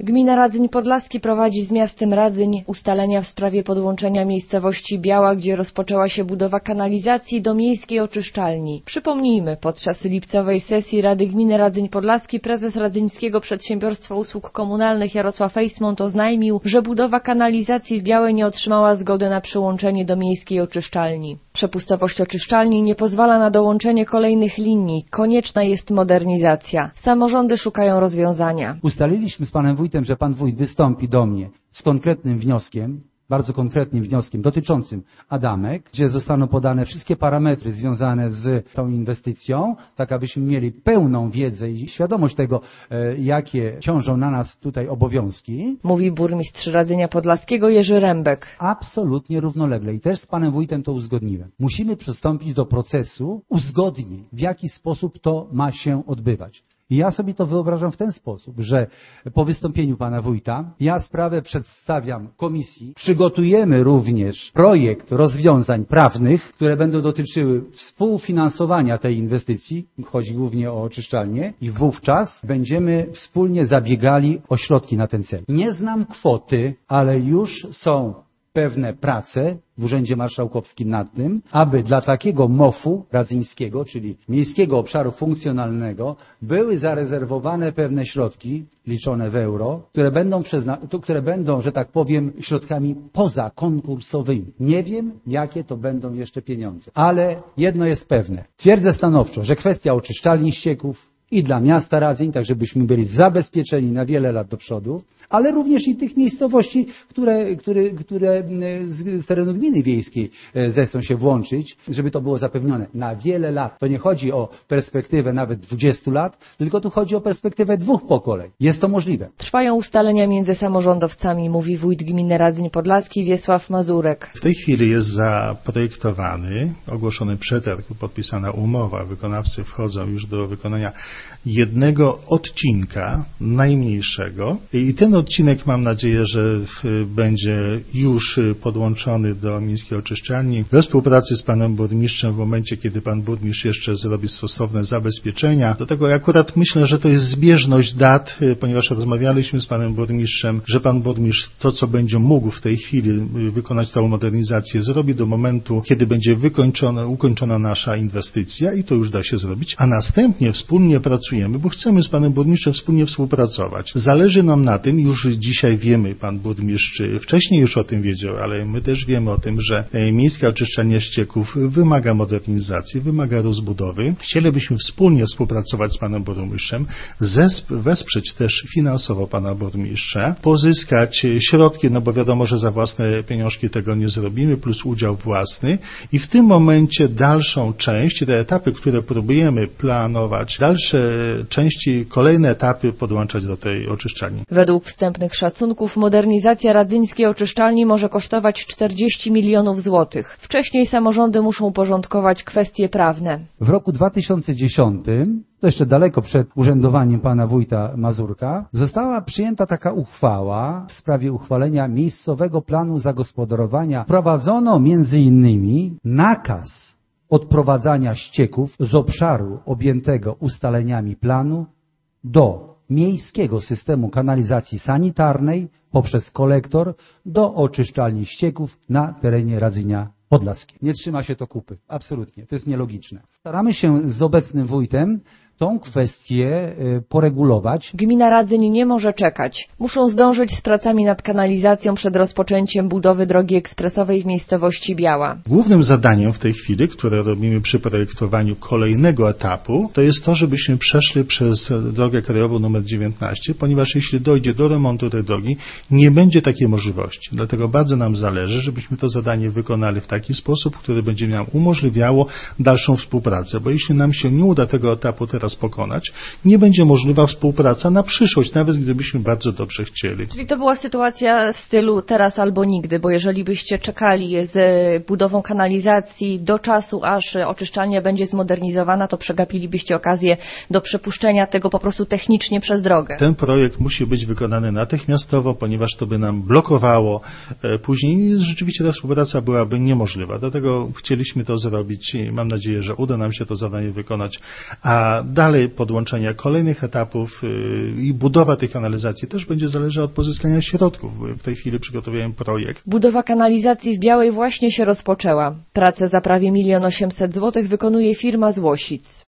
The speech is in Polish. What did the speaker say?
Gmina Radzyń Podlaski prowadzi z miastem Radzyń ustalenia w sprawie podłączenia miejscowości Biała, gdzie rozpoczęła się budowa kanalizacji do miejskiej oczyszczalni. Przypomnijmy, podczas lipcowej sesji Rady Gminy Radzyń Podlaski prezes Radzyńskiego Przedsiębiorstwa Usług Komunalnych Jarosław Eismont oznajmił, że budowa kanalizacji w Białej nie otrzymała zgody na przyłączenie do miejskiej oczyszczalni. Przepustowość oczyszczalni nie pozwala na dołączenie kolejnych linii. Konieczna jest modernizacja. Samorządy szukają rozwiązania. Ustaliliśmy z panem wójtem, że pan wójt wystąpi do mnie z konkretnym wnioskiem, bardzo konkretnym wnioskiem dotyczącym Adamek, gdzie zostaną podane wszystkie parametry związane z tą inwestycją, tak abyśmy mieli pełną wiedzę i świadomość tego, jakie ciążą na nas tutaj obowiązki. Mówi burmistrz Radzynia Podlaskiego Jerzy Rembek. Absolutnie równolegle i też z panem wójtem to uzgodniłem. Musimy przystąpić do procesu uzgodnień, w jaki sposób to ma się odbywać. I ja sobie to wyobrażam w ten sposób, że po wystąpieniu pana wójta ja sprawę przedstawiam komisji, przygotujemy również projekt rozwiązań prawnych, które będą dotyczyły współfinansowania tej inwestycji, chodzi głównie o oczyszczalnię i wówczas będziemy wspólnie zabiegali o środki na ten cel. Nie znam kwoty, ale już są pewne prace w Urzędzie Marszałkowskim nad tym, aby dla takiego MOF-u radzyńskiego, czyli Miejskiego Obszaru Funkcjonalnego, były zarezerwowane pewne środki, liczone w euro, które będą, że tak powiem, środkami pozakonkursowymi. Nie wiem, jakie to będą jeszcze pieniądze, ale jedno jest pewne. Twierdzę stanowczo, że kwestia oczyszczalni ścieków i dla miasta Radzyń, tak żebyśmy byli zabezpieczeni na wiele lat do przodu, ale również i tych miejscowości, które z terenu gminy wiejskiej zechcą się włączyć, żeby to było zapewnione na wiele lat. To nie chodzi o perspektywę nawet 20 lat, tylko tu chodzi o perspektywę 2 pokoleń. Jest to możliwe. Trwają ustalenia między samorządowcami, mówi wójt gminy Radzyń Podlaski Wiesław Mazurek. W tej chwili jest zaprojektowany, ogłoszony przetarg, podpisana umowa. Wykonawcy wchodzą już do wykonania jednego odcinka, najmniejszego. I ten odcinek, mam nadzieję, że będzie już podłączony do miejskiej oczyszczalni we współpracy z panem burmistrzem w momencie, kiedy pan burmistrz jeszcze zrobi stosowne zabezpieczenia. Do tego akurat myślę, że to jest zbieżność dat, ponieważ rozmawialiśmy z panem burmistrzem, że pan burmistrz to, co będzie mógł w tej chwili wykonać tą modernizację, zrobi do momentu, kiedy będzie ukończona nasza inwestycja i to już da się zrobić, a następnie wspólnie pracujemy, bo chcemy z panem burmistrzem wspólnie współpracować. Zależy nam na tym, już dzisiaj wiemy, pan burmistrz wcześniej już o tym wiedział, ale my też wiemy o tym, że miejska oczyszczalnia ścieków wymaga modernizacji, wymaga rozbudowy. Chcielibyśmy wspólnie współpracować z panem burmistrzem, wesprzeć też finansowo pana burmistrza, pozyskać środki, no bo wiadomo, że za własne pieniążki tego nie zrobimy, plus udział własny i w tym momencie dalszą część, te etapy, które próbujemy planować, dalsze części, kolejne etapy podłączać do tej oczyszczalni. Według wstępnych szacunków modernizacja radzyńskiej oczyszczalni może kosztować 40 milionów złotych. Wcześniej samorządy muszą uporządkować kwestie prawne. W roku 2010, to jeszcze daleko przed urzędowaniem pana wójta Mazurka, została przyjęta taka uchwała w sprawie uchwalenia miejscowego planu zagospodarowania. Wprowadzono między innymi nakaz odprowadzania ścieków z obszaru objętego ustaleniami planu do miejskiego systemu kanalizacji sanitarnej poprzez kolektor do oczyszczalni ścieków na terenie Radzynia Podlaskiego. Nie trzyma się to kupy. Absolutnie. To jest nielogiczne. Staramy się z obecnym wójtem tą kwestię poregulować. Gmina Radzyń nie może czekać. Muszą zdążyć z pracami nad kanalizacją przed rozpoczęciem budowy drogi ekspresowej w miejscowości Biała. Głównym zadaniem w tej chwili, które robimy przy projektowaniu kolejnego etapu, to jest to, żebyśmy przeszli przez drogę krajową nr 19, ponieważ jeśli dojdzie do remontu tej drogi, nie będzie takiej możliwości. Dlatego bardzo nam zależy, żebyśmy to zadanie wykonali w taki sposób, który będzie nam umożliwiało dalszą współpracę, bo jeśli nam się nie uda tego etapu teraz pokonać, nie będzie możliwa współpraca na przyszłość, nawet gdybyśmy bardzo dobrze chcieli. Czyli to była sytuacja w stylu teraz albo nigdy, bo jeżeli byście czekali z budową kanalizacji do czasu, aż oczyszczalnia będzie zmodernizowana, to przegapilibyście okazję do przepuszczenia tego po prostu technicznie przez drogę. Ten projekt musi być wykonany natychmiastowo, ponieważ to by nam blokowało później i rzeczywiście ta współpraca byłaby niemożliwa. Dlatego chcieliśmy to zrobić i mam nadzieję, że uda nam się to zadanie wykonać, a dalej podłączenia kolejnych etapów i budowa tych kanalizacji też będzie zależała od pozyskania środków. W tej chwili przygotowujemy projekt. Budowa kanalizacji w Białej właśnie się rozpoczęła. Pracę za prawie 1 800 000 złotych wykonuje firma z Łosic.